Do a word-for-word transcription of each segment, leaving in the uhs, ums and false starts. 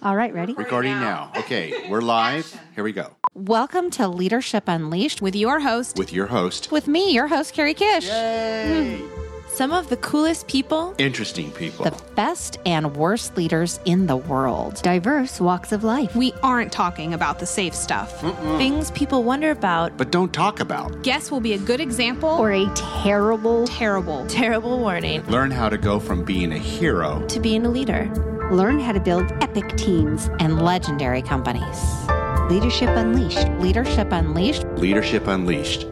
All right, ready? Recording now. Okay, we're live. Here we go. Welcome to Leadership Unleashed with your host. With your host. With me, your host, Carrie Kish. Yay! Some of the coolest people. Interesting people. The best and worst leaders in the world. Diverse walks of life. We aren't talking about the safe stuff. Mm-mm. Things people wonder about. But don't talk about. Guests will be a good example. Or a terrible, terrible, terrible warning. Learn how to go from being a hero to being a leader. Learn how to build epic teams and legendary companies. Leadership Unleashed. Leadership Unleashed. Leadership Unleashed.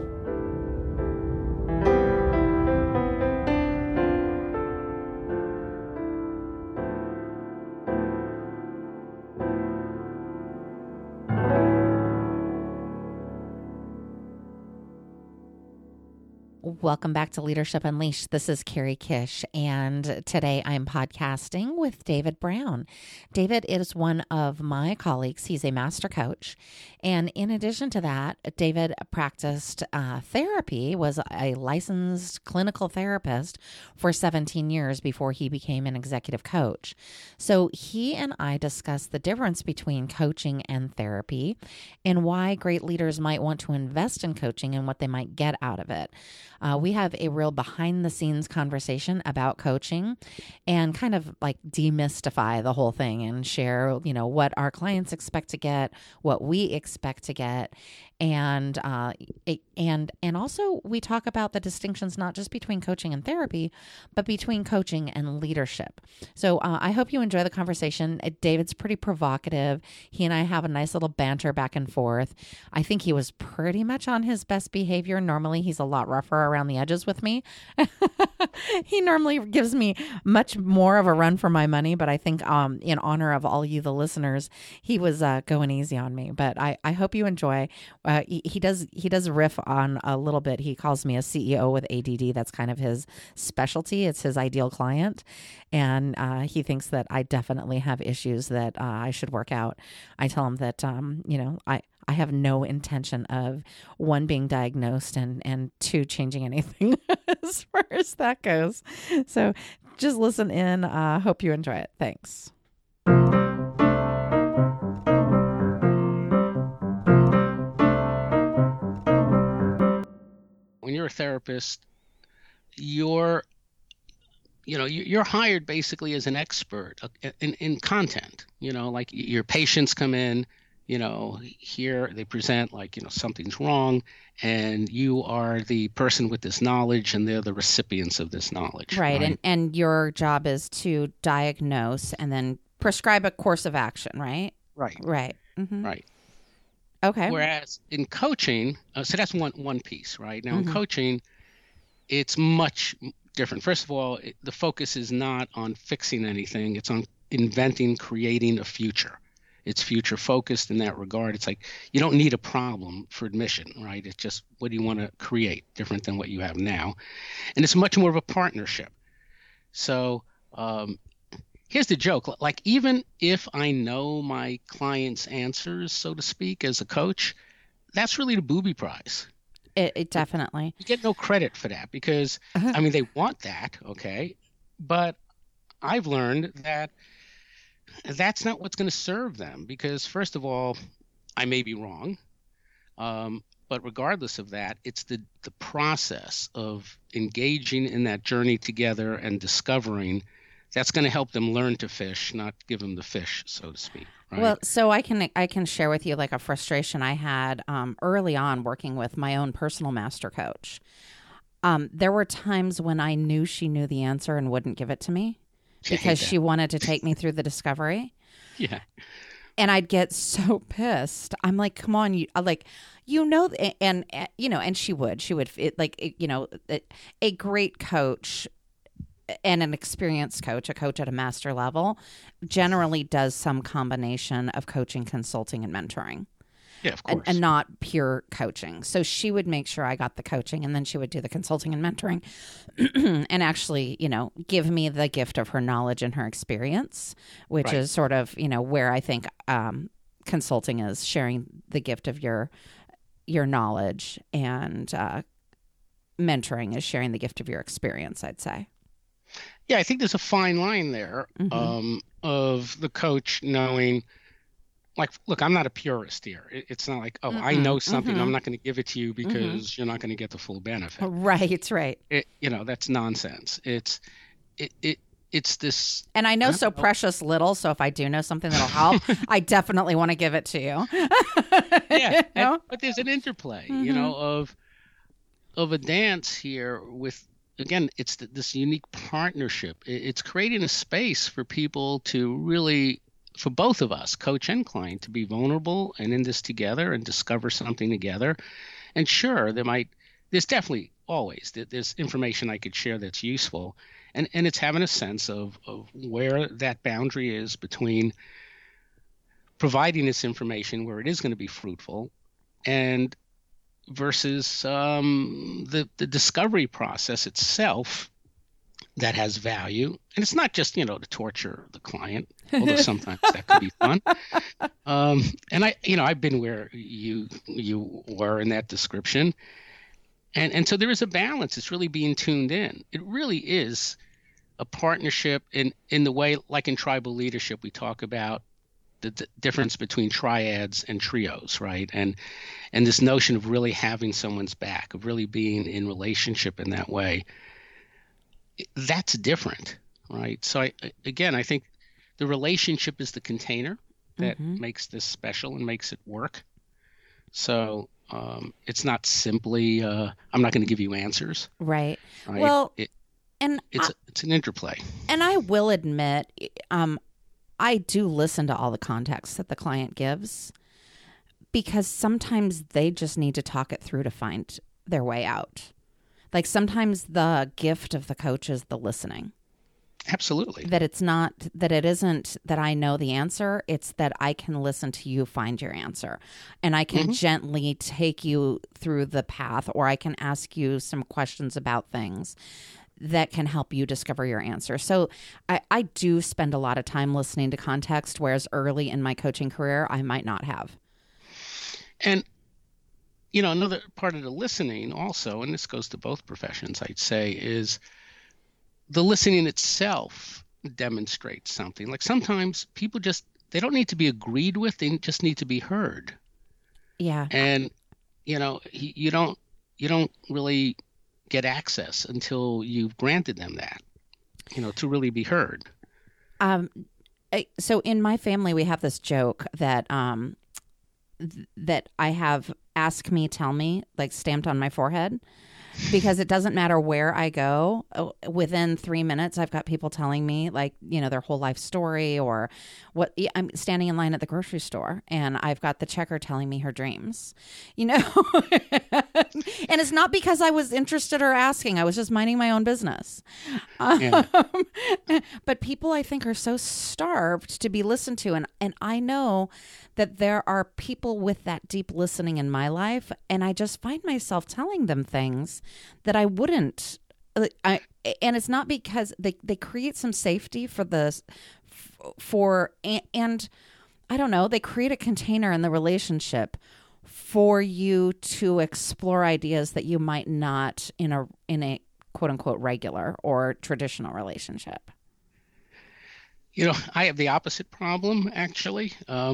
Welcome back to Leadership Unleashed. This is Carrie Kish, and today I'm podcasting with David Brown. David is one of my colleagues. He's a master coach, and in addition to that, David practiced uh, therapy, was a licensed clinical therapist for seventeen years before he became an executive coach. So he and I discussed the difference between coaching and therapy and why great leaders might want to invest in coaching and what they might get out of it. Uh, we have a real behind-the-scenes conversation about coaching and kind of like demystify the whole thing and share, you know, what our clients expect to get, what we expect to get, and uh, it, and and also we talk about the distinctions not just between coaching and therapy, but between coaching and leadership. So uh, I hope you enjoy the conversation. David's pretty provocative. He and I have a nice little banter back and forth. I think he was pretty much on his best behavior. Normally, he's a lot rougher around the edges with me. He normally gives me much more of a run for my money, but I think um, in honor of all you, the listeners, he was uh, going easy on me. But I, I hope you enjoy. Uh, he, he does he does riff on a little bit. He calls me a C E O with A D D. That's kind of his specialty. It's his ideal client. And uh, he thinks that I definitely have issues that uh, I should work out. I tell him that, um, you know, I, I have no intention of, one, being diagnosed and, and two, changing anything as far as that goes. So just listen in. I uh, hope you enjoy it. Thanks. When you're a therapist, you're you know, you're hired basically as an expert in, in content. You know, like your patients come in, you know, here they present like, you know, something's wrong, and you are the person with this knowledge and they're the recipients of this knowledge. Right. right? And, and your job is to diagnose and then prescribe a course of action, right? Right. Right. Mm-hmm. Right. Okay. Whereas in coaching, uh, so that's one one piece, right? Now Mm-hmm. in coaching, it's much different. First of all, it, the focus is not on fixing anything. It's on inventing, creating a future. It's future focused in that regard. It's like you don't need a problem for admission, right? It's just what do you want to create different than what you have now. And it's much more of a partnership. So um, here's the joke. Like even if I know my client's answers, so to speak, as a coach, that's really the booby prize. It, it definitely. You get no credit for that because, uh-huh. I mean, they want that, okay? But I've learned that that's not what's going to serve them because, first of all, I may be wrong. Um, but regardless of that, it's the, the process of engaging in that journey together and discovering that's going to help them learn to fish, not give them the fish, so to speak. Right? Well, so I can I can share with you like a frustration I had um, early on working with my own personal master coach. Um, there were times when I knew she knew the answer and wouldn't give it to me because she wanted to take me through the discovery. Yeah. And I'd get so pissed. I'm like, come on, you like, you know, and, and you know, and she would, she would, it, like, it, you know, it, a great coach and an experienced coach, a coach at a master level, generally does some combination of coaching, consulting, and mentoring. Yeah, of course. And, and not pure coaching. So she would make sure I got the coaching, and then she would do the consulting and mentoring and actually, you know, give me the gift of her knowledge and her experience, which right. is sort of, you know, where I think um, consulting is sharing the gift of your your knowledge, and uh, mentoring is sharing the gift of your experience, I'd say. Yeah, I think there's a fine line there. Mm-hmm. Um, of the coach knowing, like, look, I'm not a purist here. It, it's not like, oh, Mm-mm, I know something, mm-hmm. I'm not going to give it to you because mm-hmm. you're not going to get the full benefit. Right, right. It, you know, that's nonsense. It's it it it's this. And I know so know. precious little, so if I do know something that'll help, I definitely want to give it to you. Yeah, you know? and, but there's an interplay, mm-hmm. you know, of of a dance here with, again, it's the, this unique partnership. It, it's creating a space for people to really, for both of us, coach and client, to be vulnerable and in this together and discover something together. And sure, there might, there's definitely always, there's information I could share that's useful. And and it's having a sense of, of where that boundary is between providing this information where it is going to be fruitful and versus um, the, the discovery process itself that has value. And it's not just, you know, to torture the client, although sometimes that could be fun. Um, and I, you know, I've been where you you were in that description. And and so there is a balance. It's really being tuned in. It really is a partnership in, in the way, like in tribal leadership, we talk about the d- difference between triads and trios, right? And and this notion of really having someone's back, of really being in relationship in that way, that's different, right? So I, again, I think the relationship is the container that mm-hmm. makes this special and makes it work. So um, it's not simply, uh, I'm not going to give you answers. Right. right? Well, it, and it's I, it's an interplay. And I will admit, um, I do listen to all the context that the client gives, because sometimes they just need to talk it through to find their way out. Like sometimes the gift of the coach is the listening. Absolutely. That it's not, that it isn't that I know the answer. It's that I can listen to you find your answer. And I can mm-hmm. gently take you through the path, or I can ask you some questions about things that can help you discover your answer. So I, I do spend a lot of time listening to context, whereas early in my coaching career, I might not have. And, you know, another part of the listening also, and this goes to both professions, I'd say, is the listening itself demonstrates something. Like sometimes people just, they don't need to be agreed with, they just need to be heard. Yeah. And, you know, you don't, you don't really get access until you've granted them that, you know, to really be heard. Um, so in my family, we have this joke that, um, th- that I have ask me, tell me, like stamped on my forehead, because it doesn't matter where I go. Within three minutes, I've got people telling me, like, you know, their whole life story, or what. I'm standing in line at the grocery store and I've got the checker telling me her dreams, you know, and it's not because I was interested or asking. I was just minding my own business. Yeah. Um, but people, I think, are so starved to be listened to. And, and I know that there are people with that deep listening in my life, and I just find myself telling them things that I wouldn't. I, and it's not because they, they create some safety for the, for, and, and I don't know, they create a container in the relationship for you to explore ideas that you might not in a, in a quote unquote regular or traditional relationship. You know, I have the opposite problem, actually, um,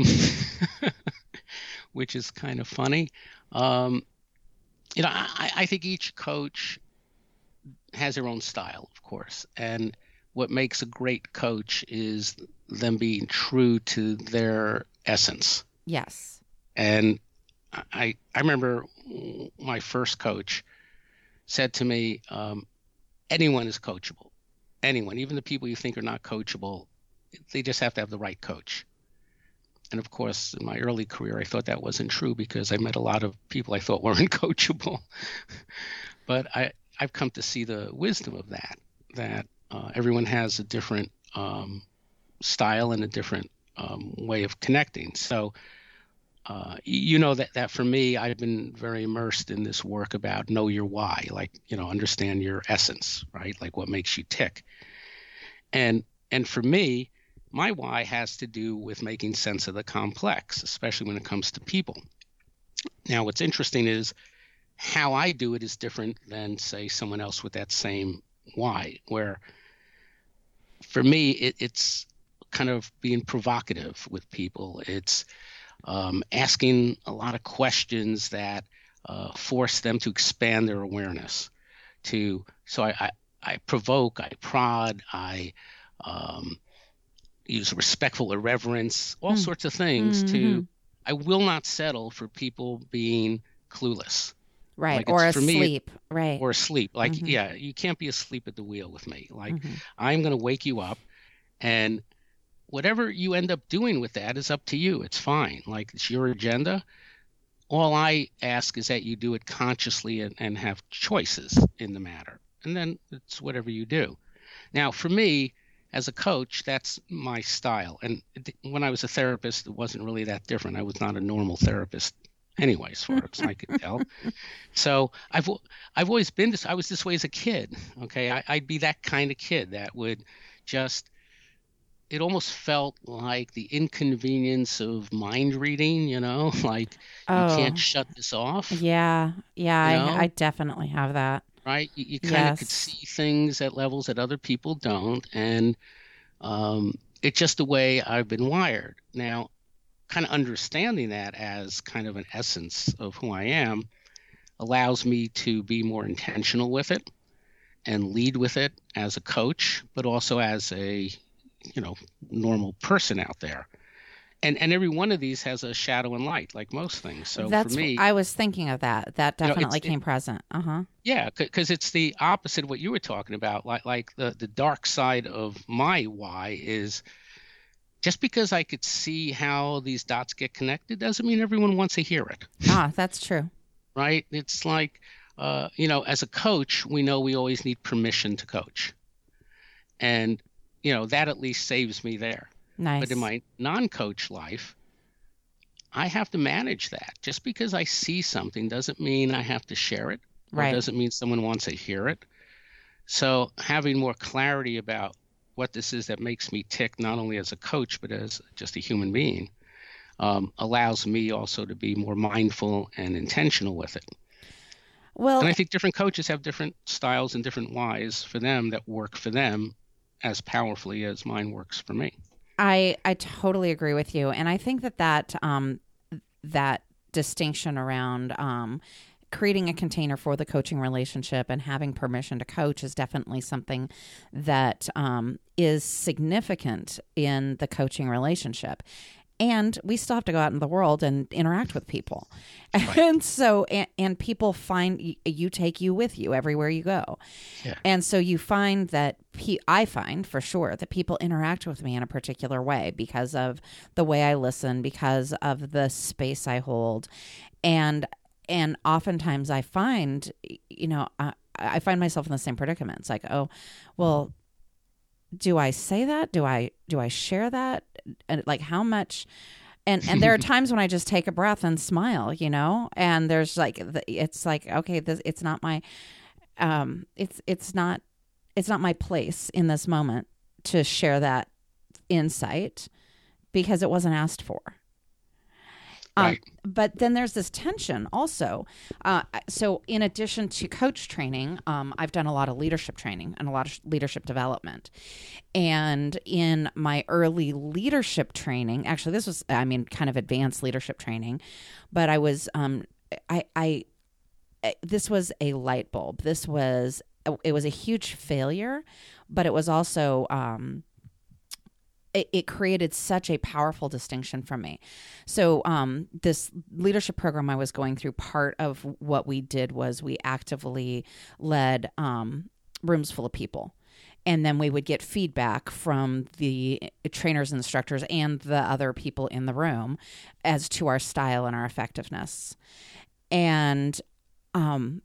which is kind of funny. Um, you know, I, I think each coach has their own style, of course. And what makes a great coach is them being true to their essence. Yes. And I, I remember my first coach said to me, um, anyone is coachable. Anyone, even the people you think are not coachable, they just have to have the right coach. And of course, in my early career, I thought that wasn't true because I met a lot of people I thought weren't coachable. But I, I've come to see the wisdom of that, that uh, everyone has a different um, style and a different um, way of connecting. So, uh, you know, that, that for me, I've been very immersed in this work about know your why, like, you know, understand your essence, right? Like what makes you tick. And and for me, my why has to do with making sense of the complex, especially when it comes to people. Now, what's interesting is how I do it is different than, say, someone else with that same why, where for me, it, it's kind of being provocative with people. It's um, asking a lot of questions that uh, force them to expand their awareness. To so I, I, I provoke, I prod, I um, use respectful irreverence, all mm. sorts of things. Mm-hmm. To I will not settle for people being clueless. Right. Like or asleep. Me, right. Or asleep. Like, mm-hmm. yeah, you can't be asleep at the wheel with me. Like, mm-hmm. I'm going to wake you up, and whatever you end up doing with that is up to you. It's fine. Like, it's your agenda. All I ask is that you do it consciously and, and have choices in the matter. And then it's whatever you do. Now, for me, as a coach, that's my style. And when I was a therapist, it wasn't really that different. I was not a normal therapist anyway, as far as I could tell. So I've I've always been this. I was this way as a kid. Okay, I, I'd be that kind of kid that would just. It almost felt like the inconvenience of mind reading. You know, like oh. you can't shut this off. Yeah, yeah, you know? I, I definitely have that. Right, you, you kind yes. of could see things at levels that other people don't, and um, it's just the way I've been wired. Now, kind of understanding that as kind of an essence of who I am allows me to be more intentional with it and lead with it as a coach, but also as a, you know, normal person out there. And and every one of these has a shadow and light, like most things. So That's, for me, I was thinking of that. That definitely you know, came it, present. Uh huh. Yeah, because it's the opposite of what you were talking about. Like like the the dark side of my why is. Just because I could see how these dots get connected doesn't mean everyone wants to hear it. Ah, that's true. Right? It's like, uh, you know, as a coach, we know we always need permission to coach. And, you know, that at least saves me there. Nice. But in my non-coach life, I have to manage that. Just because I see something doesn't mean I have to share it. Right. Or doesn't mean someone wants to hear it. So having more clarity about what this is that makes me tick, not only as a coach, but as just a human being, um, allows me also to be more mindful and intentional with it. Well, and I think different coaches have different styles and different whys for them that work for them as powerfully as mine works for me. I, I totally agree with you. And I think that that, um, that distinction around, um, creating a container for the coaching relationship and having permission to coach is definitely something that um, is significant in the coaching relationship. And we still have to go out in the world and interact with people. Right. And so, and, and people find, you take you with you everywhere you go. Yeah. And so you find that, pe- I find for sure that people interact with me in a particular way because of the way I listen, because of the space I hold. And And oftentimes I find, you know, I, I find myself in the same predicament. It's like, oh, well, do I say that? Do I do I share that? And like how much? And and there are times when I just take a breath and smile, you know. And there's like, it's like, okay, this it's not my, um, it's it's not it's not my place in this moment to share that insight because it wasn't asked for. Right. Um, but then there's this tension also. Uh, so in addition to coach training, um, I've done a lot of leadership training and a lot of leadership development. And in my early leadership training, actually this was, I mean, kind of advanced leadership training, but I was, um, I, I, this was a light bulb. This was, it was a huge failure, but it was also, um, It, it created such a powerful distinction for me. So um, this leadership program I was going through, part of what we did was we actively led um, rooms full of people. And then we would get feedback from the trainers, instructors, and the other people in the room as to our style and our effectiveness. And um,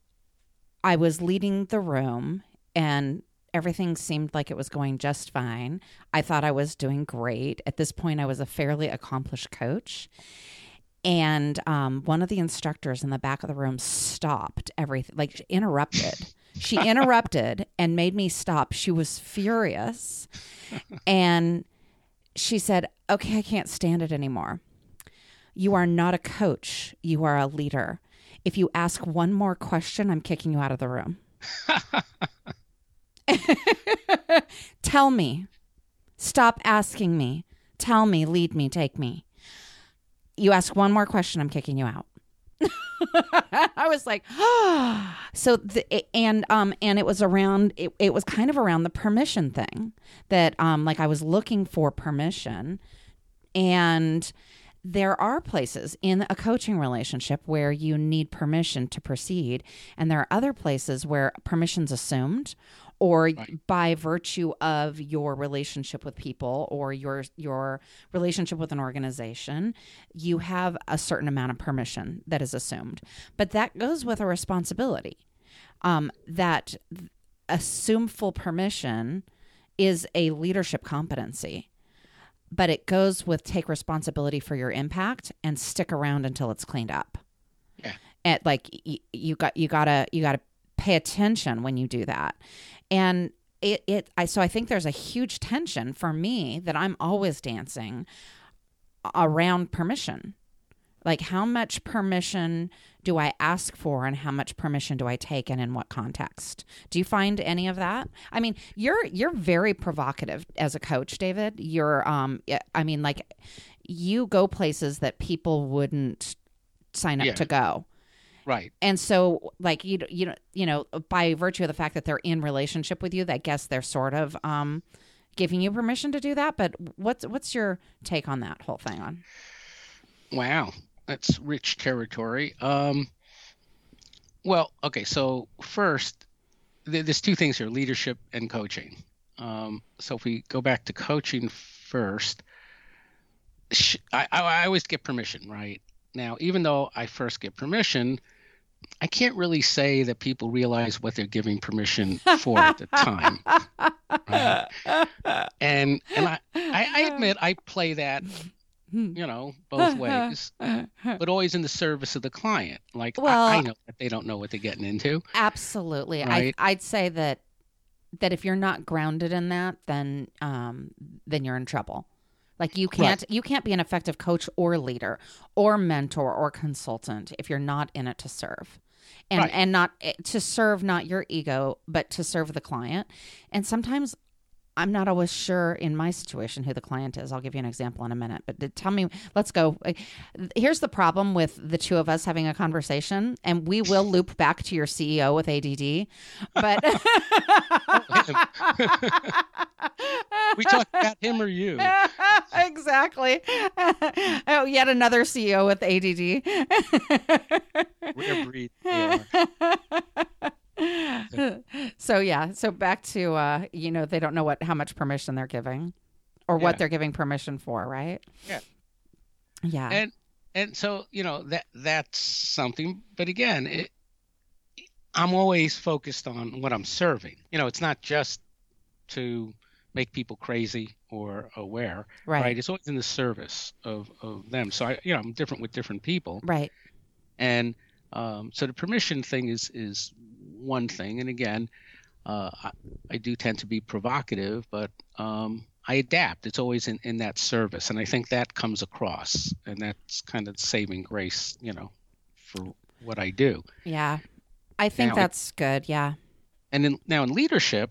I was leading the room, and everything seemed like it was going just fine. I thought I was doing great. At this point, I was a fairly accomplished coach. And um, one of the instructors in the back of the room stopped everything, like interrupted. She interrupted and made me stop. She was furious. And she said, okay, I can't stand it anymore. You are not a coach. You are a leader. If you ask one more question, I'm kicking you out of the room. Tell me, Stop asking me. Tell me, lead me, take me. You ask one more question, I'm kicking you out. I was like, oh. So, the, and, um, and it was around, it, it was kind of around the permission thing that, um, like I was looking for permission. And there are places in a coaching relationship where you need permission to proceed. And there are other places where permission's assumed, or right. by virtue of your relationship with people or your your relationship with an organization, you have a certain amount of permission that is assumed. But that goes with a responsibility. Um, that assume full permission is a leadership competency, but it goes with take responsibility for your impact and stick around until it's cleaned up. Yeah, and like y- you got you gotta you gotta pay attention when you do that. And it, it, I, so I think there's a huge tension for me that I'm always dancing around permission. Like, how much permission do I ask for and how much permission do I take and in what context? Do you find any of that? I mean, you're, you're very provocative as a coach, David. You're, um, I mean, like you go places that people wouldn't sign up yeah. to go. Right. And so, like, you you know, you know, by virtue of the fact that they're in relationship with you, I guess they're sort of um, giving you permission to do that. But what's what's your take on that whole thing? On wow, that's rich territory. Um, well, okay. So first, th- there's two things here: leadership and coaching. Um, so if we go back to coaching first, sh- I, I, I always get permission, right? Now, even though I first get permission, I can't really say that people realize what they're giving permission for at the time. Right? And and I, I admit I play that, you know, both ways, but always in the service of the client. Like, well, I, I know that they don't know what they're getting into. Absolutely. Right? I, I'd say that that if you're not grounded in that, then um, then you're in trouble. Like you can't right. you can't be an effective coach or leader or mentor or consultant if you're not in it to serve. And right. and not to serve not your ego, but to serve the client. And sometimes I'm not always sure in my situation who the client is. I'll give you an example in a minute. But tell me, let's go. Here's the problem with the two of us having a conversation, and we will loop back to your C E O with A D D. But we talk about him or you. Exactly. Oh, yet another C E O with A D D. Rare breed. Yeah. So yeah, so back to uh, you know, they don't know what how much permission they're giving, or yeah. what they're giving permission for, right? Yeah, yeah. And and so you know that that's something. But again, it, I'm always focused on what I'm serving. You know, it's not just to make people crazy or aware, right? right? It's always in the service of of them. So I, you know, I'm different with different people, right? And um, so the permission thing is is. one thing. And again, uh, I, I do tend to be provocative, but um, I adapt. It's always in, in that service. And I think that comes across, and that's kind of saving grace, you know, for what I do. Yeah. I think now, that's good. Yeah. And then now in leadership,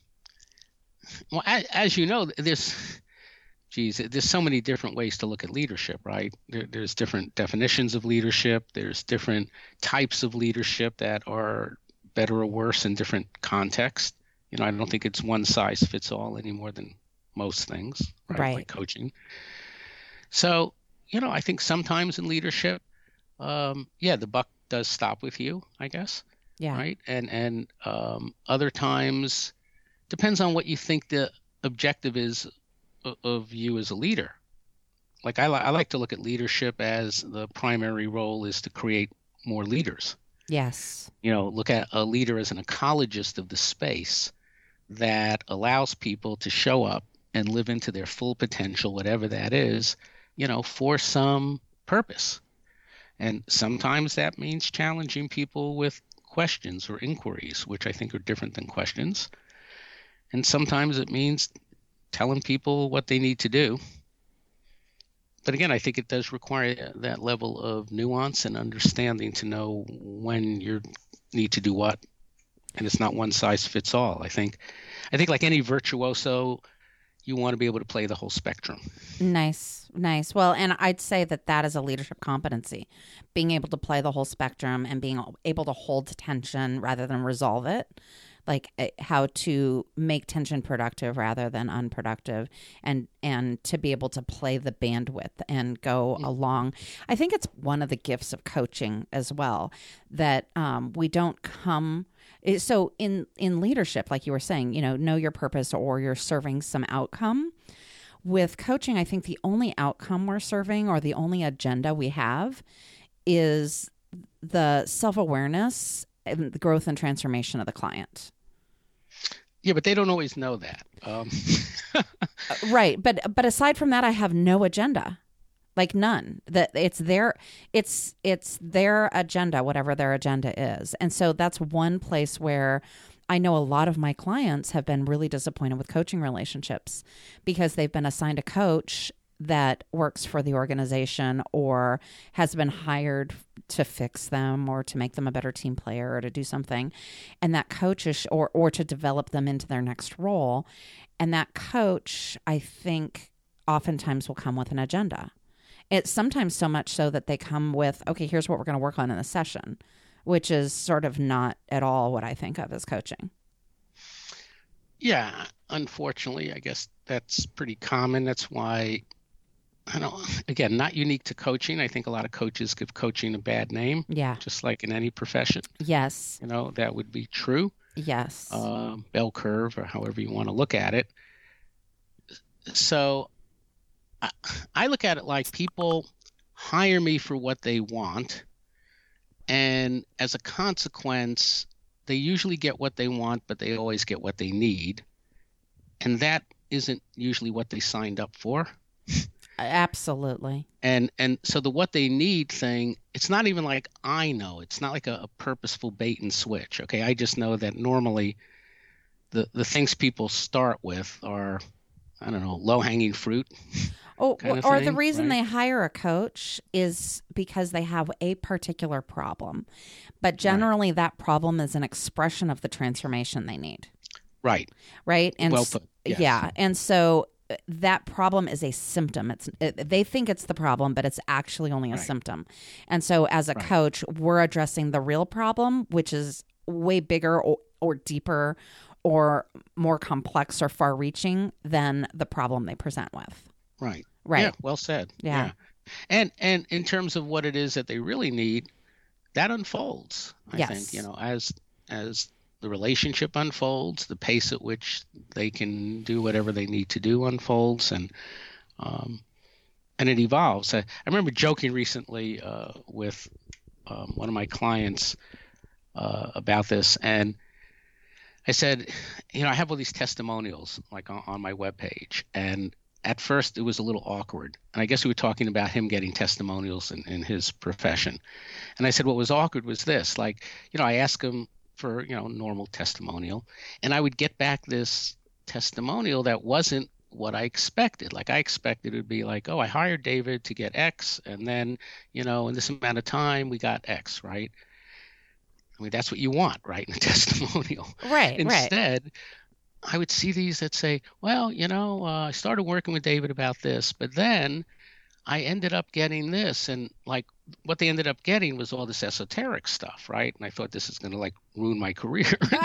well, as, as you know, there's, geez, there's so many different ways to look at leadership, right? There, there's different definitions of leadership. There's different types of leadership that are better or worse in different contexts. You know, I don't think it's one size fits all any more than most things, right? Right. Like coaching. So, you know, I think sometimes in leadership, um, yeah, the buck does stop with you, I guess. Yeah. Right. And, and um, other times depends on what you think the objective is of, of you as a leader. Like I, li- I like to look at leadership as the primary role is to create more leaders. Yes. You know, look at a leader as an ecologist of the space that allows people to show up and live into their full potential, whatever that is, you know, for some purpose. And sometimes that means challenging people with questions or inquiries, which I think are different than questions. And sometimes it means telling people what they need to do. But again, I think it does require that level of nuance and understanding to know when you need to do what. And it's not one size fits all. I think, I think like any virtuoso, you want to be able to play the whole spectrum. Nice, nice. Well, and I'd say that that is a leadership competency, being able to play the whole spectrum and being able to hold tension rather than resolve it, like how to make tension productive rather than unproductive, and and to be able to play the bandwidth and go mm-hmm. along. I think it's one of the gifts of coaching as well, that um, we don't come... So in, in leadership, like you were saying, you know, know your purpose or you're serving some outcome. With coaching, I think the only outcome we're serving or the only agenda we have is the self-awareness and the growth and transformation of the client. Yeah, but they don't always know that. Um. Right. But but aside from that, I have no agenda. Like none. That it's their it's it's their agenda, whatever their agenda is. And so that's one place where I know a lot of my clients have been really disappointed with coaching relationships because they've been assigned a coach that works for the organization or has been hired to fix them or to make them a better team player or to do something. And that coach is, or or to develop them into their next role. And that coach, I think, oftentimes will come with an agenda. It's sometimes so much so that they come with, okay, here's what we're going to work on in the session, which is sort of not at all what I think of as coaching. Yeah, unfortunately, I guess that's pretty common. That's why, I don't, again, not unique to coaching. I think a lot of coaches give coaching a bad name. Yeah. Just like in any profession. Yes. You know, that would be true. Yes. Uh, bell curve or however you want to look at it. So I look at it like people hire me for what they want, and as a consequence, they usually get what they want, but they always get what they need, and that isn't usually what they signed up for. Absolutely. And and so the what they need thing, it's not even like I know. It's not like a, a purposeful bait and switch. Okay, I just know that normally the the things people start with are, I don't know, low-hanging fruit. Oh, kind of or thing, the reason right? they hire a coach is because they have a particular problem. But generally right. that problem is an expression of the transformation they need. Right. Right? And well put. Yes. Yeah. And so that problem is a symptom. It's it, they think it's the problem, but it's actually only a right. symptom. And so as a right. coach, we're addressing the real problem, which is way bigger or, or deeper or more complex or far-reaching than the problem they present with. Right. Right. Yeah, well said. Yeah. yeah. And and in terms of what it is that they really need, that unfolds, I yes. think, you know, as as the relationship unfolds, the pace at which they can do whatever they need to do unfolds, and um and it evolves. I, I remember joking recently uh, with um, one of my clients uh, about this, and I said, you know, I have all these testimonials like on, on my webpage, and at first it was a little awkward. And I guess we were talking about him getting testimonials in, in his profession. And I said, what was awkward was this, like, you know, I asked him for, you know, normal testimonial, and I would get back this testimonial that wasn't what I expected. Like I expected it would be like, oh, I hired David to get X, and then, you know, in this amount of time we got X, right? I mean, that's what you want, right, in a testimonial. Right, Instead, right. I would see these that say, well, you know, uh, I started working with David about this, but then I ended up getting this. And like what they ended up getting was all this esoteric stuff, right? And I thought this is going to like ruin my career.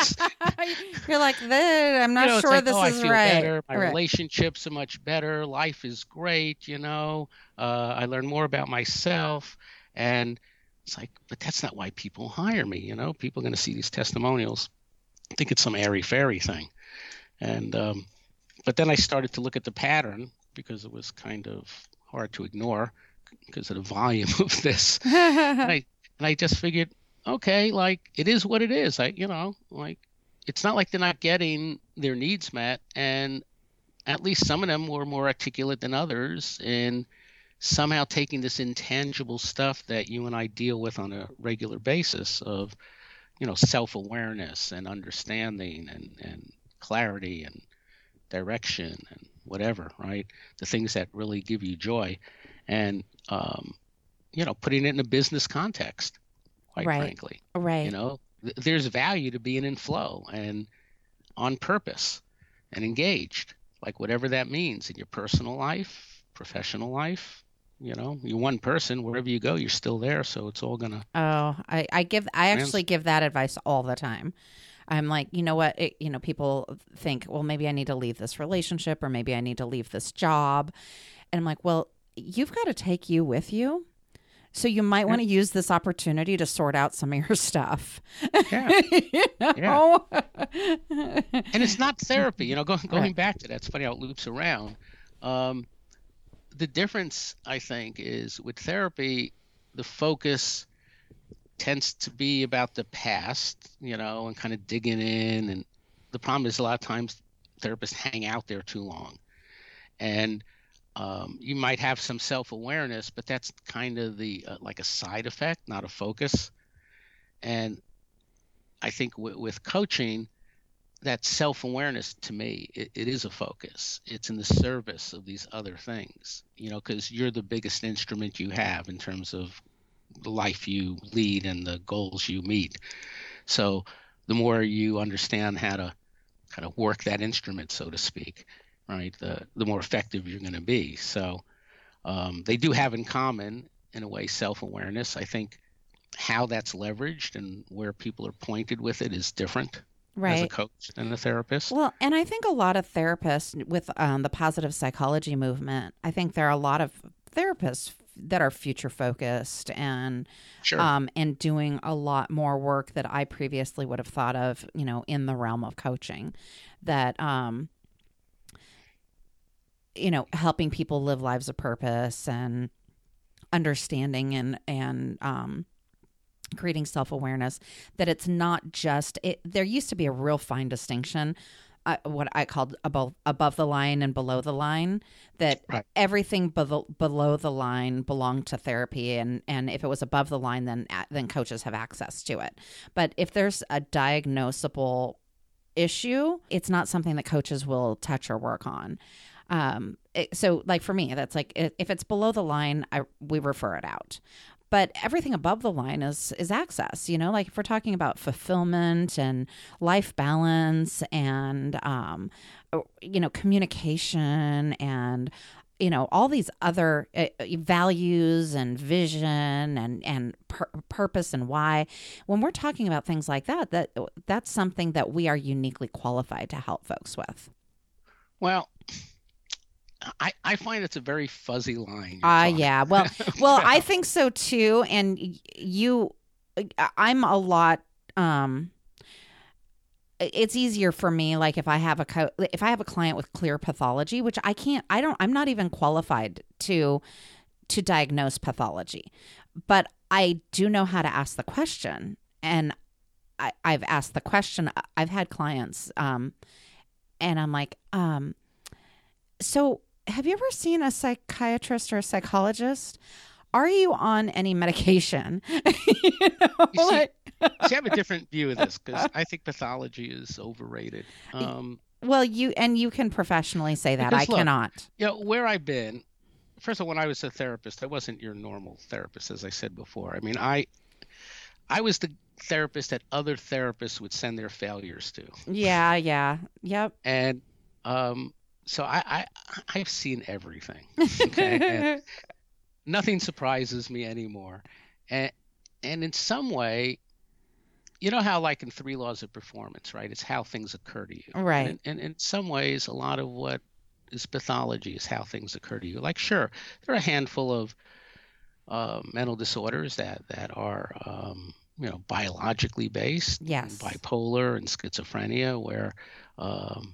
You're like, I'm not you know, sure like, this oh, is I feel right. Better. My right. relationships are much better. Life is great, you know. Uh, I learned more about myself. And it's like, but that's not why people hire me, you know. People are going to see these testimonials, think it's some airy-fairy thing. And um, but then I started to look at the pattern because it was kind of hard to ignore because of the volume of this. and, I, and I just figured, okay, like it is what it is. I, you know, like it's not like they're not getting their needs met. And at least some of them were more articulate than others in somehow taking this intangible stuff that you and I deal with on a regular basis of, you know, self-awareness and understanding and, and clarity and direction and whatever, right? The things that really give you joy, and um, you know, putting it in a business context, quite right. frankly. Right. You know, th- there's value to being in flow and on purpose and engaged. like whatever that means in your personal life, professional life. You know, you're one person. Wherever you go, you're still there. So it's all gonna. Oh, I, I give. I Trans- actually give that advice all the time. I'm like, you know what? It, you know, people think, well, maybe I need to leave this relationship, or maybe I need to leave this job, and I'm like, well, you've got to take you with you. So you might want to use this opportunity to sort out some of your stuff. Yeah. you know? Yeah. And it's not therapy. You know, going going Right. back to that, it's funny how it loops around. Um, the difference, I think, is with therapy, the focus tends to be about the past, you know, and kind of digging in. And the problem is a lot of times therapists hang out there too long. And um, you might have some self-awareness, but that's kind of the uh, like a side effect, not a focus. And I think w- with coaching, that self-awareness, to me, it, it is a focus. It's in the service of these other things, you know, because you're the biggest instrument you have in terms of the life you lead and the goals you meet. So the more you understand how to kind of work that instrument, so to speak, right, the, the more effective you're going to be. So um, they do have in common, in a way, self-awareness. I think how that's leveraged and where people are pointed with it is different. Right. As a coach and a therapist. Well, and I think a lot of therapists with um, the positive psychology movement, I think there are a lot of therapists that are future focused and Sure. um, and doing a lot more work that I previously would have thought of, you know, in the realm of coaching, that um, you know, helping people live lives of purpose and understanding and and um, creating self-awareness, that it's not just it, there used to be a real fine distinction, uh, what I called above above the line and below the line, that Right. everything below below the line belonged to therapy, and and if it was above the line, then then coaches have access to it. But if there's a diagnosable issue, it's not something that coaches will touch or work on. Um, it, so like for me, that's like, if it's below the line, I, we refer it out. But everything above the line is is access, you know, like if we're talking about fulfillment and life balance and, um, you know, communication and, you know, all these other uh, values and vision and, and pur- purpose and why, when we're talking about things like that, that that's something that we are uniquely qualified to help folks with. Well, I, I find it's a very fuzzy line. Ah, uh, yeah. Well, well, I think so too. And you, I'm a lot. Um, it's easier for me. Like if I have a co- if I have a client with clear pathology, which I can't. I don't. I'm not even qualified to to diagnose pathology, but I do know how to ask the question, and I, I've asked the question. I've had clients, um, and I'm like, um, so. Have you ever seen a psychiatrist or a psychologist? Are you on any medication? you know, you see, like... see, I have a different view of this because I think pathology is overrated. Um, well, you and you can professionally say that. because, I look, cannot. You know, where I've been, first of all, when I was a therapist, I wasn't your normal therapist, as I said before. I mean, I, I was the therapist that other therapists would send their failures to. Yeah, yeah, yep. And um, so I, I, I've seen everything. Okay, and nothing surprises me anymore. And and in some way, you know how like in Three Laws of Performance, right? It's how things occur to you. Right. And, and in some ways, a lot of what is pathology is how things occur to you. Like, sure, there are a handful of uh, mental disorders that that are um, you know, biologically based. Yes. Bipolar and schizophrenia, where um,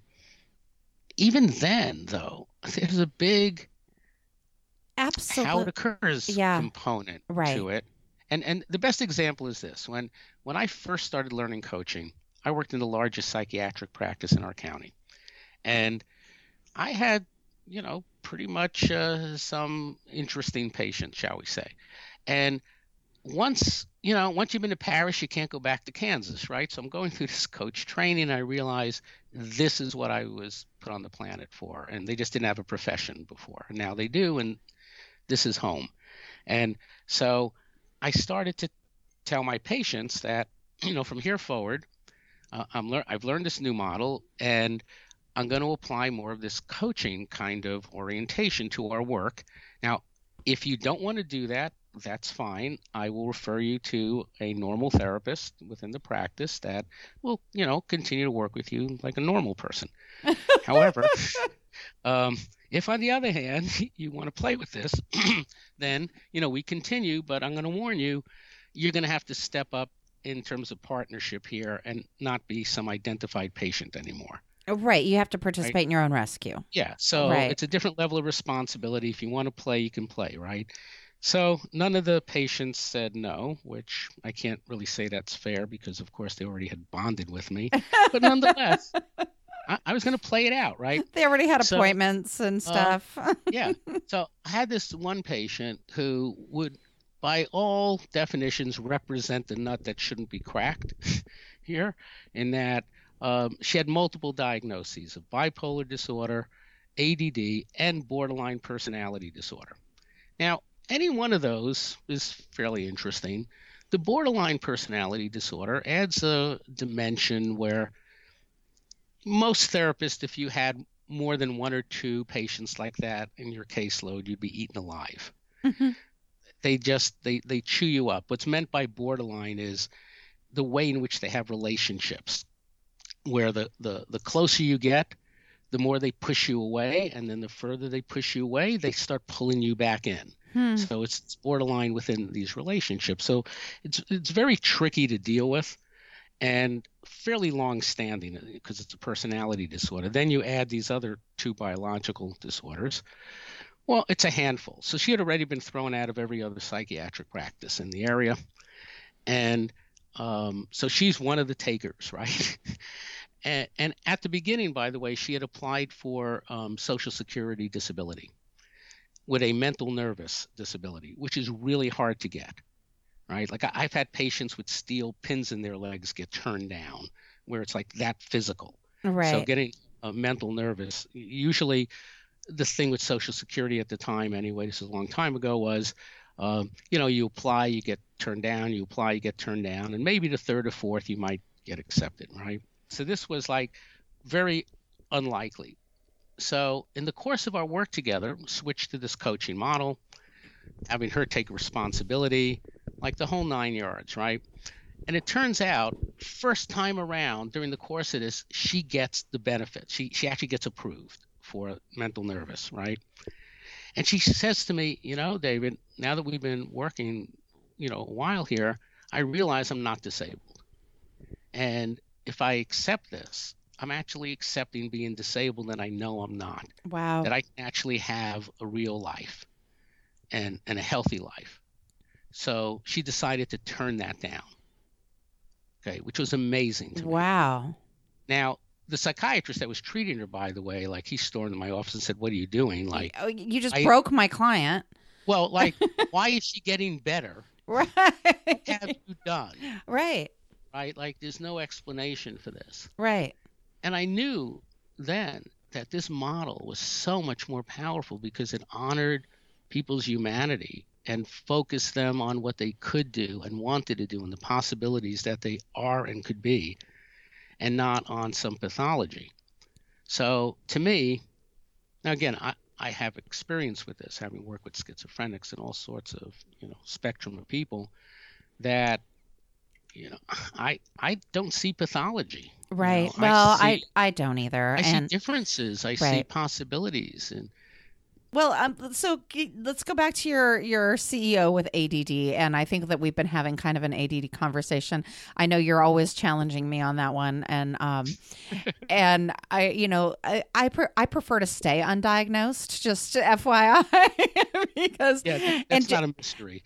even then, though, there's a big Absolutely. how it occurs Yeah. component Right. to it. And and the best example is this. When when I first started learning coaching, I worked in the largest psychiatric practice in our county. And I had, you know, pretty much uh, some interesting patients, shall we say. And once, you know, once you've been to Paris, you can't go back to Kansas, right? So I'm going through this coach training. And I realized this is what I was put on the planet for. And they just didn't have a profession before. And now they do. And this is home. And so I started to tell my patients that, you know, from here forward, uh, I'm lear- I've learned this new model, and I'm going to apply more of this coaching kind of orientation to our work. Now, if you don't want to do that, that's fine. I will refer you to a normal therapist within the practice that will, you know, continue to work with you like a normal person. However, um, if on the other hand, you want to play with this, then, you know, we continue, but I'm going to warn you, you're going to have to step up in terms of partnership here and not be some identified patient anymore. Right. You have to participate right? in your own rescue. Yeah. So right. It's a different level of responsibility. If you want to play, you can play, right? So none of the patients said no, which I can't really say that's fair because, of course, they already had bonded with me. But nonetheless, I, I was going to play it out, right? They already had so, appointments and stuff. Uh, yeah. So I had this one patient who would, by all definitions, represent the nut that shouldn't be cracked here, in that um, she had multiple diagnoses of bipolar disorder, A D D, and borderline personality disorder. Now, any one of those is fairly interesting. The borderline personality disorder adds a dimension where most therapists, if you had more than one or two patients like that in your caseload, you'd be eaten alive. Mm-hmm. They just, they, they chew you up. What's meant by borderline is the way in which they have relationships, where the, the, the closer you get, the more they push you away, and then the further they push you away, they start pulling you back in. Hmm. So it's borderline within these relationships. So it's it's very tricky to deal with and fairly long-standing because it's a personality disorder. Then you add these other two biological disorders. Well, it's a handful. So she had already been thrown out of every other psychiatric practice in the area. And um, so she's one of the takers, right? and, and at the beginning, by the way, she had applied for um, Social Security disability with a mental nervous disability, which is really hard to get, right? Like I, I've had patients with steel pins in their legs get turned down where it's like that physical. Right. So getting a mental nervous, usually the thing with Social Security at the time anyway, this is a long time ago, was, um, you know, you apply, you get turned down, you apply, you get turned down, and maybe the third or fourth you might get accepted, right? So this was like very unlikely. So in the course of our work together, switched to this coaching model, having her take responsibility, like the whole nine yards, right? And it turns out, first time around during the course of this, she gets the benefit. She she actually gets approved for mental nervous, right? And she says to me, you know, David, now that we've been working, you know, a while here, I realize I'm not disabled. And if I accept this, I'm actually accepting being disabled, and I know I'm not. Wow. That I can actually have a real life and, and a healthy life. So she decided to turn that down, okay, which was amazing to me. Wow. Now, the psychiatrist that was treating her, by the way, like he stormed in my office and said, what are you doing? Like, oh, you just I, broke my client. Well, like, why is she getting better? Right. What have you done? Right. Right? Like, there's no explanation for this. Right. And I knew then that this model was so much more powerful because it honored people's humanity and focused them on what they could do and wanted to do and the possibilities that they are and could be, and not on some pathology. So to me, now again, I, I have experience with this, having worked with schizophrenics and all sorts of, you know, spectrum of people, that, you know, I I don't see pathology. Right. You know, well, I, see, I I don't either. I and, see differences. I right. see possibilities. And Well, um, so let's go back to your, your C E O with A D D, and I think that we've been having kind of an A D D conversation. I know you're always challenging me on that one, and um, and I, you know, I I, pre- I prefer to stay undiagnosed, just F Y I, because yeah, that's and not a mystery.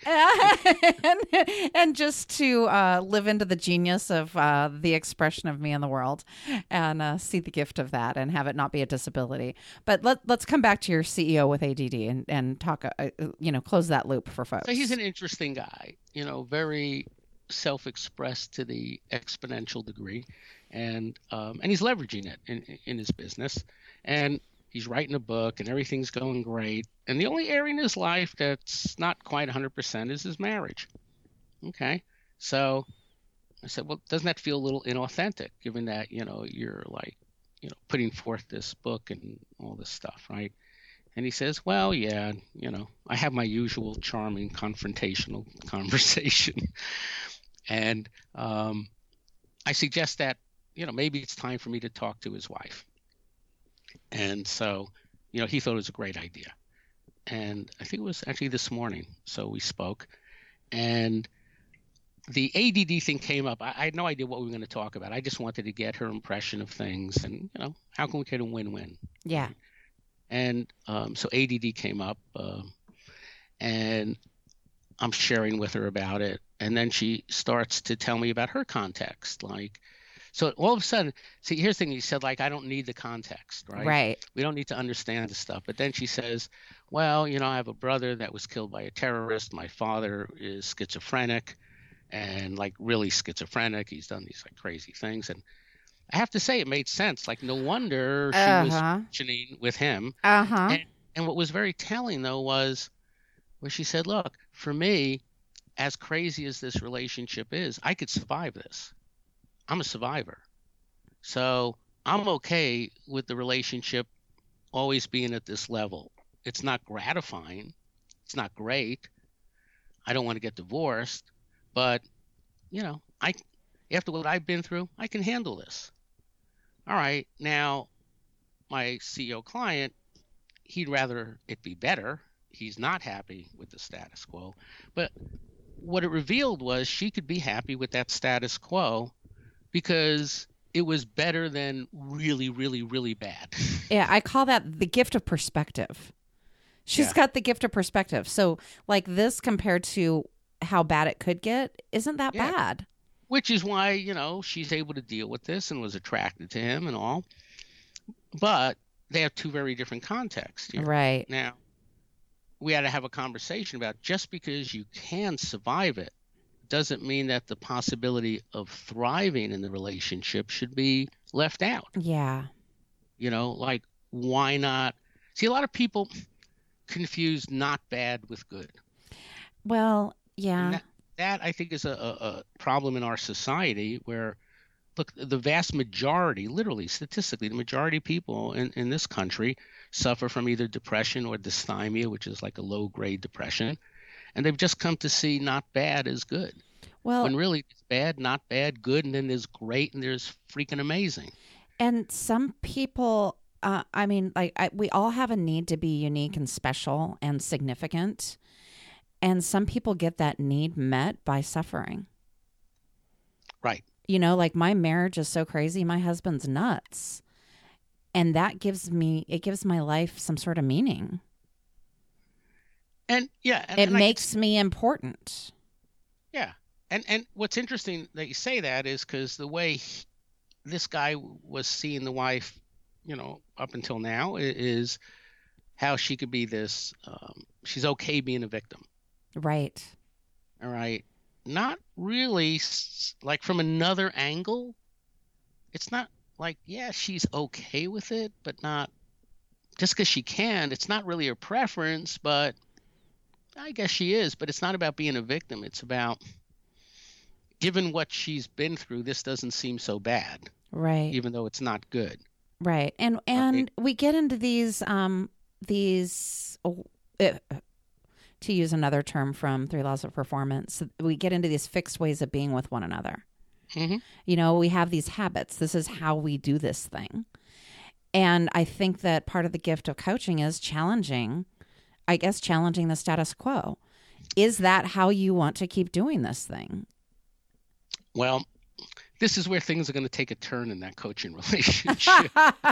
and, and just to uh, live into the genius of uh, the expression of me in the world, and uh, see the gift of that, and have it not be a disability. But let let's come back to your C E O with with A D D and, and talk, uh, you know, close that loop for folks. So he's an interesting guy, you know, very self-expressed to the exponential degree, and um, and he's leveraging it in, in his business, and he's writing a book, and everything's going great. And the only area in his life that's not quite one hundred percent is his marriage. Okay, so I said, well, doesn't that feel a little inauthentic, given that, you know, you're like you know, putting forth this book and all this stuff, right? And he says, well, yeah, you know, I have my usual charming confrontational conversation. And um, I suggest that, you know, maybe it's time for me to talk to his wife. And so, you know, he thought it was a great idea. And I think it was actually this morning. So we spoke. And the A D D thing came up. I, I had no idea what we were going to talk about. I just wanted to get her impression of things and, you know, how can we get a win-win? Yeah. And um, so A D D came up, uh, and I'm sharing with her about it. And then she starts to tell me about her context. Like, so all of a sudden, see, here's the thing. You said, like, I don't need the context, right? Right. We don't need to understand the stuff. But then she says, well, you know, I have a brother that was killed by a terrorist. My father is schizophrenic and like really schizophrenic. He's done these like crazy things. And I have to say it made sense. Like, no wonder she Uh-huh. was mentioning with him. Uh-huh. And, and what was very telling, though, was where she said, look, for me, as crazy as this relationship is, I could survive this. I'm a survivor. So I'm okay with the relationship always being at this level. It's not gratifying. It's not great. I don't want to get divorced. But, you know, I after what I've been through, I can handle this. All right, now my C E O client, he'd rather it be better. He's not happy with the status quo. But what it revealed was she could be happy with that status quo because it was better than really, really, really bad. Yeah, I call that the gift of perspective. She's Yeah. got the gift of perspective. So like this compared to how bad it could get, isn't that Yeah. bad? Which is why, you know, she's able to deal with this and was attracted to him and all. But they have two very different contexts here. Right. Now, we had to have a conversation about just because you can survive it doesn't mean that the possibility of thriving in the relationship should be left out. Yeah. You know, like, why not? See, a lot of people confuse not bad with good. Well, yeah. And that, that, I think, is a, a, a problem in our society where, look, the vast majority, literally, statistically, the majority of people in, in this country suffer from either depression or dysthymia, which is like a low-grade depression. And they've just come to see not bad as good. Well, When really it's bad, not bad, good, and then there's great and there's freaking amazing. and some people, uh, I mean, like I, we all have a need to be unique and special and significant. And some people get that need met by suffering. Right. You know, like my marriage is so crazy. My husband's nuts. And that gives me, it gives my life some sort of meaning. And yeah. And, It and I makes me important. Yeah. And and what's interesting that you say that is because the way he, this guy was seeing the wife, you know, up until now, i- is how she could be this, um, she's okay being a victim. Right. All right. Not really s- like from another angle. It's not like, yeah, she's okay with it, but not just because she can. It's not really her preference, but I guess she is. But it's not about being a victim. It's about, given what she's been through, this doesn't seem so bad, Right. even though it's not good. Right. And and we get into these um these oh, uh, to use another term from Three Laws of Performance, we get into these fixed ways of being with one another. Mm-hmm. You know, we have these habits. This is how we do this thing. And I think that part of the gift of coaching is challenging, I guess, challenging the status quo. Is that how you want to keep doing this thing? Well, this is where things are going to take a turn in that coaching relationship.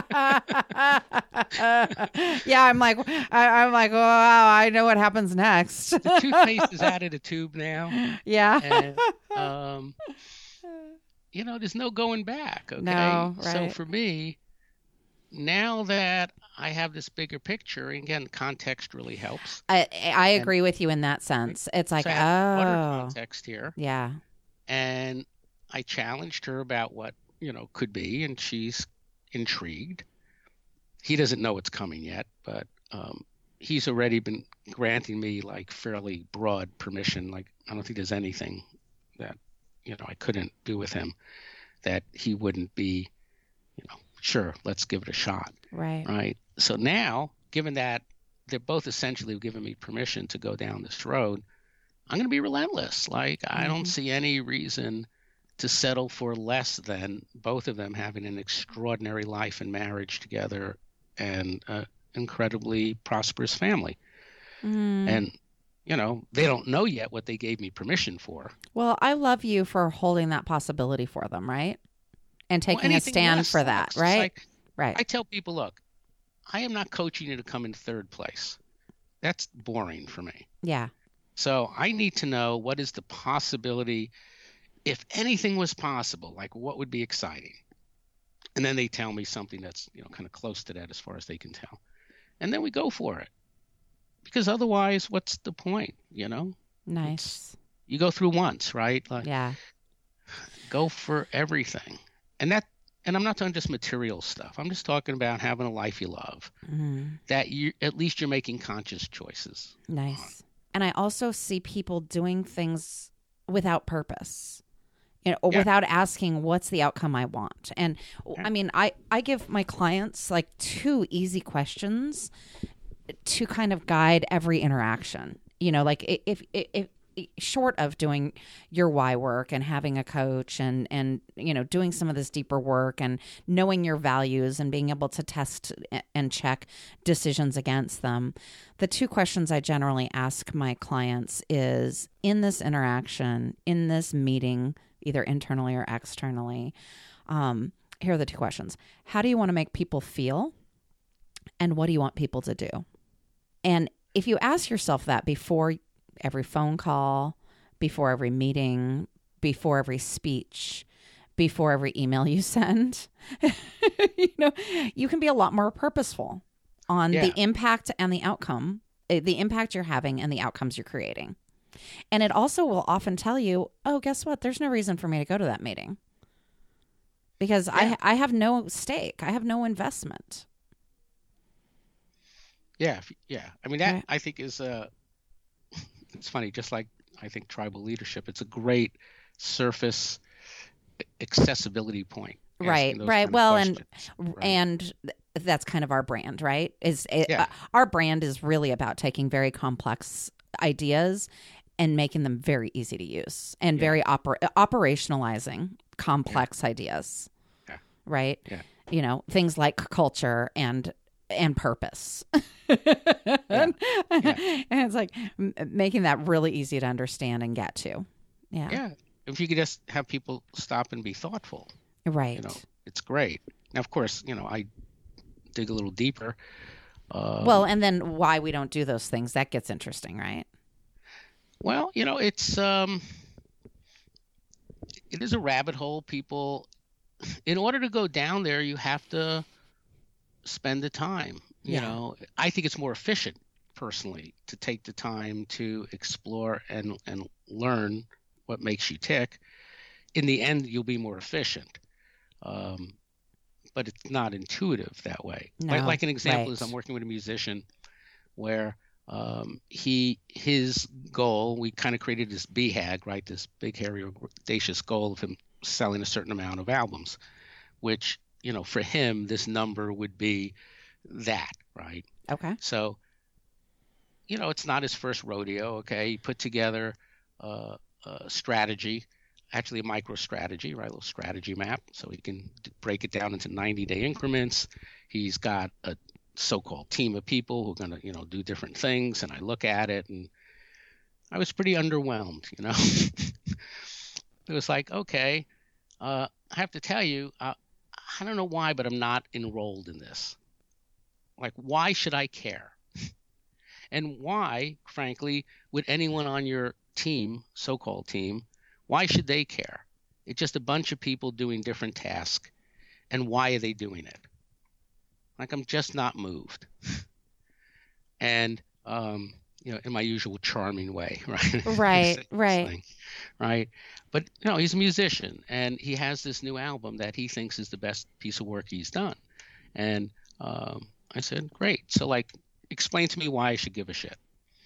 Yeah, I'm like, I, I'm like, wow, I know what happens next. The toothpaste is out of the tube now. Yeah. And, um, you know, there's no going back. Okay. No, So right. for me, now that I have this bigger picture, and again, context really helps. I, I agree with you in that sense. It's like, so I have broader oh, context here. yeah, And I challenged her about what, you know, could be, and she's intrigued. He doesn't know what's coming yet, but um, he's already been granting me like fairly broad permission. Like, I don't think there's anything that, you know, I couldn't do with him that he wouldn't be, you know, sure, let's give it a shot. Right. Right. So now, given that they're both essentially giving me permission to go down this road, I'm going to be relentless. Like, I Mm-hmm. don't see any reason to settle for less than both of them having an extraordinary life and marriage together and an incredibly prosperous family. Mm. And, you know, they don't know yet what they gave me permission for. Well, I love you for holding that possibility for them, right? And Well, taking a anything stand less for that, sucks. It's right? like, Right. I tell people, look, I am not coaching you to come in third place. That's boring for me. Yeah. So I need to know what is the possibility, if anything was possible, like what would be exciting. And then they tell me something that's, you know, kind of close to that as far as they can tell. And then we go for it. Because otherwise, what's the point, you know? Nice. You go through once, right? Like, Yeah. go for everything. And that, and I'm not talking just material stuff. I'm just talking about having a life you love, Mm. that you, at least you're making conscious choices. Nice. And I also see people doing things without purpose, you know, or Yeah. without asking what's the outcome I want. And Yeah. I mean, I, I give my clients like two easy questions to kind of guide every interaction. You know, like i- if, if, if short of doing your why work and having a coach and, and, you know, doing some of this deeper work and knowing your values and being able to test and check decisions against them, the two questions I generally ask my clients is, in this interaction, in this meeting, either internally or externally, um, here are the two questions. How do you want to make people feel? And what do you want people to do? And if you ask yourself that before every phone call, before every meeting, before every speech, before every email you send, you know, you can be a lot more purposeful on Yeah. the impact and the outcome, eh, the impact you're having and the outcomes you're creating. And it also will often tell you, oh, guess what? There's no reason for me to go to that meeting because Yeah. I I have no stake. I have no investment. Yeah, if- yeah. I mean, that Right. I think is uh it's funny. Just like I think tribal leadership, it's a great surface accessibility point. asking Right, those right. kind of Well, and questions, right? and th- that's kind of our brand, right? Is it, Yeah. uh, our brand is really about taking very complex ideas and making them very easy to use and Yeah. very oper- operationalizing complex ideas. Yeah. Right? Yeah. You know, things like culture and and purpose. Yeah. And it's like m- making that really easy to understand and get to. Yeah. yeah, if you could just have people stop and be thoughtful, Right. you know, it's great. Now, of course, you know, I dig a little deeper. Um, Well, and then why we don't do those things, that gets interesting, right? Well, you know, it's um, it is a rabbit hole. People, in order to go down there, you have to spend the time. You Yeah. know, I think it's more efficient, personally, to take the time to explore and and learn what makes you tick. In the end, you'll be more efficient. Um, but it's not intuitive that way. Like, No, like an example is right. I'm working with a musician where um, he his goal, we kind of created this B HAG, right? This big, hairy, audacious goal of him selling a certain amount of albums, which, you know, for him, this number would be that, right? Okay. So, you know, it's not his first rodeo. Okay, he put together uh, a strategy, actually a micro strategy, right? A little strategy map, so he can d- break it down into ninety day increments. He's got a so-called team of people who are going to, you know, do different things. And I look at it, and I was pretty underwhelmed. You know, it was like, okay, uh, I have to tell you, uh, I don't know why, but I'm not enrolled in this. Like, why should I care? And why, frankly, would anyone on your team, so-called team, why should they care? It's just a bunch of people doing different tasks. And why are they doing it? Like, I'm just not moved. And, um, you know, in my usual charming way, right? Right, Say this right. thing, right. But, you know, he's a musician, and he has this new album that he thinks is the best piece of work he's done. And um, I said, great. So, like, explain to me why I should give a shit.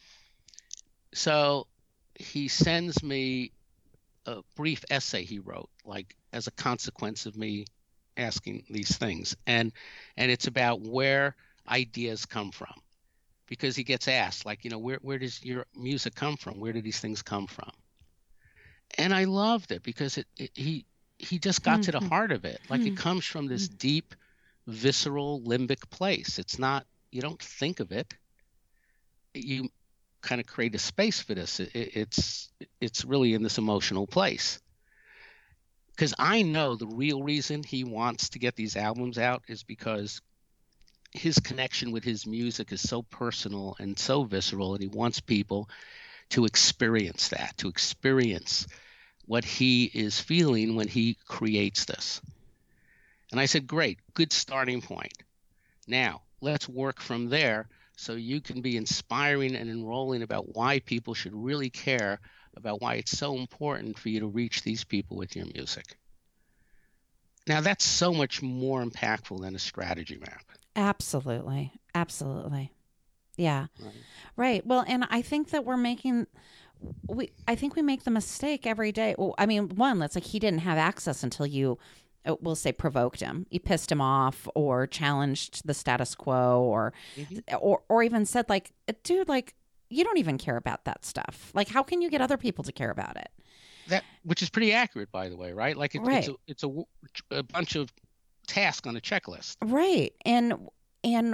So he sends me a brief essay he wrote, like, as a consequence of me asking these things. And and it's about where ideas come from. Because he gets asked, like, you know, where where does your music come from? Where do these things come from? And I loved it because it, it he he just got mm-hmm. to the heart of it. Like mm-hmm. it comes from this deep, visceral, limbic place. It's not, you don't think of it. You kind of create a space for this. It, it's it's really in this emotional place. Because I know the real reason he wants to get these albums out is because his connection with his music is so personal and so visceral, and he wants people to experience that, to experience what he is feeling when he creates this. And I said, great, good starting point. Now, let's work from there so you can be inspiring and enrolling about why people should really care about why it's so important for you to reach these people with your music. Now, that's so much more impactful than a strategy map. Absolutely. Absolutely. Yeah. Right. Right. Well, and I think that we're making, we, I think we make the mistake every day. Well, I mean, one, let's like, he didn't have access until you, we'll say, provoked him. You pissed him off or challenged the status quo or, mm-hmm. or, or even said like, dude, like, you don't even care about that stuff. Like, how can you get other people to care about it? That, which is pretty accurate, by the way, right? Like it, right. it's, a, it's a, a bunch of tasks on a checklist. Right. And, and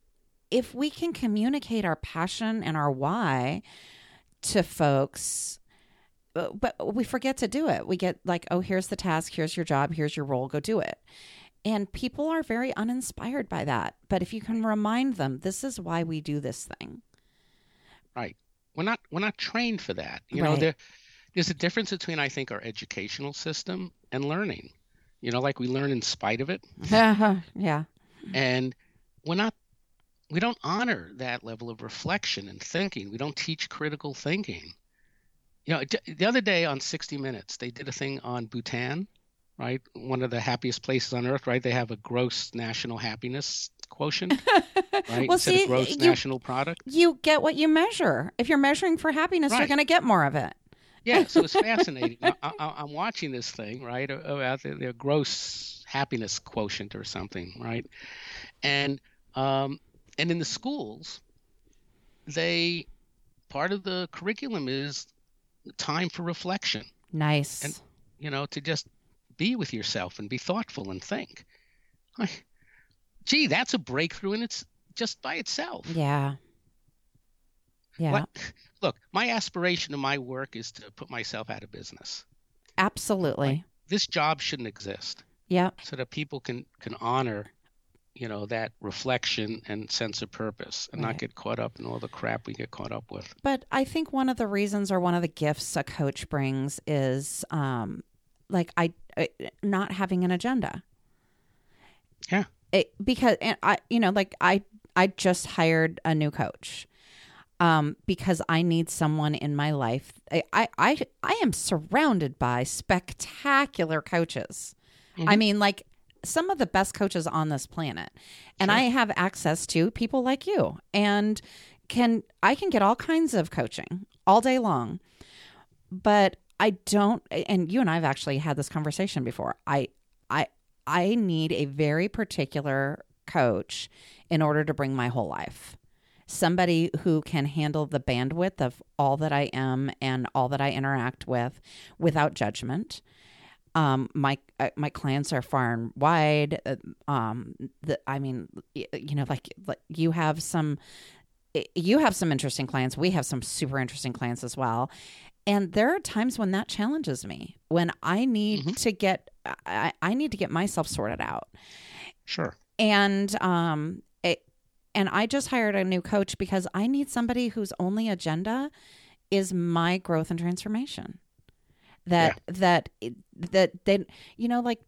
if we can communicate our passion and our why to folks, but we forget to do it. We get like, oh, here's the task, here's your job, here's your role, go do it. And people are very uninspired by that. But if you can remind them, this is why we do this thing. Right. We're not, we're not trained for that. You right. know, there, there's a difference between, I think, our educational system and learning. You know, like we learn in spite of it. Yeah. And we're not, we don't honor that level of reflection and thinking. We don't teach critical thinking. You know, the other day on sixty minutes, they did a thing on Bhutan, right? One of the happiest places on earth, right? They have a gross national happiness quotient, right? Well, Instead see, of gross you, national product. You get what you measure. If you're measuring for happiness, right. you're going to get more of it. Yeah, so it's fascinating. I, I, I'm watching this thing, right, about their, their gross happiness quotient or something, right? And um, and in the schools, they part of the curriculum is time for reflection. Nice. And, you know, to just be with yourself and be thoughtful and think. I, gee, that's a breakthrough, and it's just by itself. Yeah. Yeah. What, look, my aspiration in my work is to put myself out of business. Absolutely. Like, this job shouldn't exist. Yeah. So that people can, can honor, you know, that reflection and sense of purpose and right. not get caught up in all the crap we get caught up with. But I think one of the reasons or one of the gifts a coach brings is um, like I, I not having an agenda. Yeah. It, because and I, you know, like I, I just hired a new coach. Um, because I need someone in my life. I, I, I, I am surrounded by spectacular coaches. Mm-hmm. I mean, like some of the best coaches on this planet. And sure. I have access to people like you and can, I can get all kinds of coaching all day long, but I don't, and you and I have actually had this conversation before. I, I, I need a very particular coach in order to bring my whole life. Somebody who can handle the bandwidth of all that I am and all that I interact with without judgment. Um, my uh, my clients are far and wide. Uh, um, the, I mean, you know, like, like you have some, you have some interesting clients. We have some super interesting clients as well. And there are times when that challenges me, when I need mm-hmm. to get, I, I need to get myself sorted out. Sure. And um, it, And I just hired a new coach because I need somebody whose only agenda is my growth and transformation. That, yeah. that, that, that, you know, like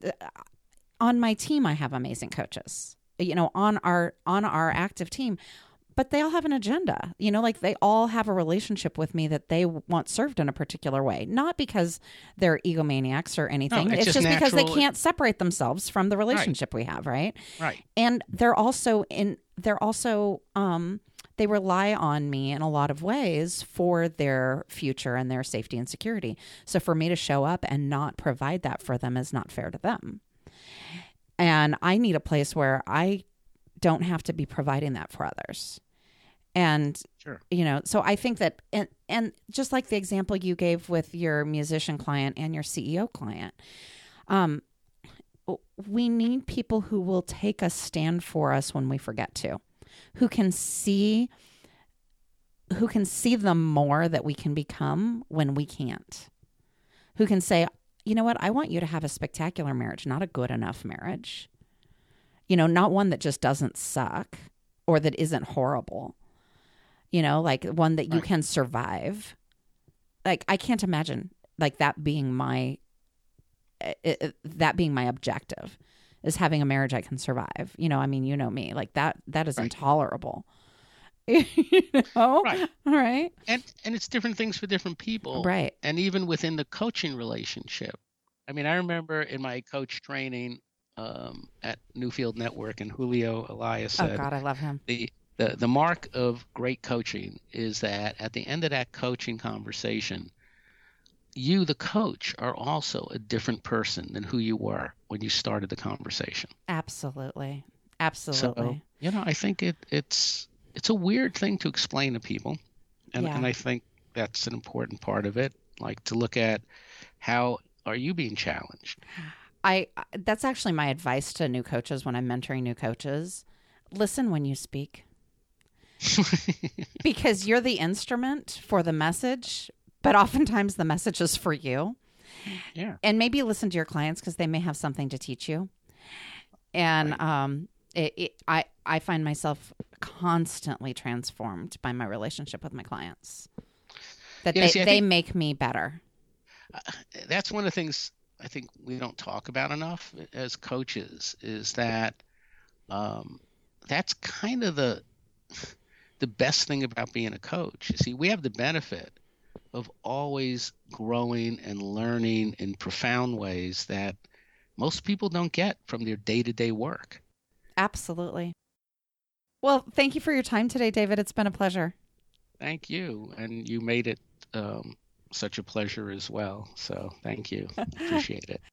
on my team, I have amazing coaches, you know, on our, on our active team, but they all have an agenda, you know, like they all have a relationship with me that they want served in a particular way, not because they're egomaniacs or anything. No, it's, it's just, just because they natural. can't separate themselves from the relationship right. we have. Right. Right. And they're also in, they're also, um, they rely on me in a lot of ways for their future and their safety and security. So for me to show up and not provide that for them is not fair to them. And I need a place where I don't have to be providing that for others. And, Sure. you know, so I think that, and, and just like the example you gave with your musician client and your C E O client, um, we need people who will take a stand for us when we forget to, who can see, who can see the more that we can become when we can't, who can say, you know what, I want you to have a spectacular marriage, not a good enough marriage, you know, not one that just doesn't suck or that isn't horrible. You know, like one that you Right. can survive. Like, I can't imagine like that being my, it, it, that being my objective is having a marriage I can survive. You know, I mean, you know me, like that, that is Right. intolerable. You know? Right. All right. And and it's different things for different people. Right. And even within the coaching relationship. I mean, I remember in my coach training um, at Newfield Network, and Julio Elias said, Oh God, I love him. the, the the mark of great coaching is that at the end of that coaching conversation, you, the coach, are also a different person than who you were when you started the conversation. Absolutely. Absolutely. So, you know, I think it it's it's a weird thing to explain to people, and Yeah. and I think that's an important part of it. Like to look at how are you being challenged. I that's actually my advice to new coaches when I'm mentoring new coaches. Listen when you speak. Because you're the instrument for the message, but oftentimes the message is for you. Yeah. And maybe listen to your clients because they may have something to teach you. And Right. um, it, it, I I find myself constantly transformed by my relationship with my clients. That Yeah, they, see, I they think- make me better. That's one of the things I think we don't talk about enough as coaches is that um, that's kind of the the best thing about being a coach. You see, we have the benefit of always growing and learning in profound ways that most people don't get from their day-to-day work. Absolutely. Well, thank you for your time today, David. It's been a pleasure. Thank you. And you made it um, such a pleasure as well. So thank you. Appreciate it.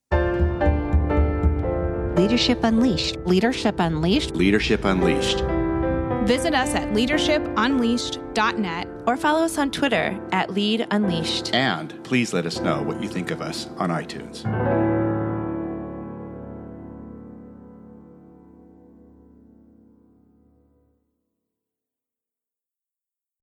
Leadership Unleashed. Leadership Unleashed. Leadership Unleashed. Visit us at leadership unleashed dot net. Or follow us on Twitter at Lead Unleashed. And please let us know what you think of us on iTunes.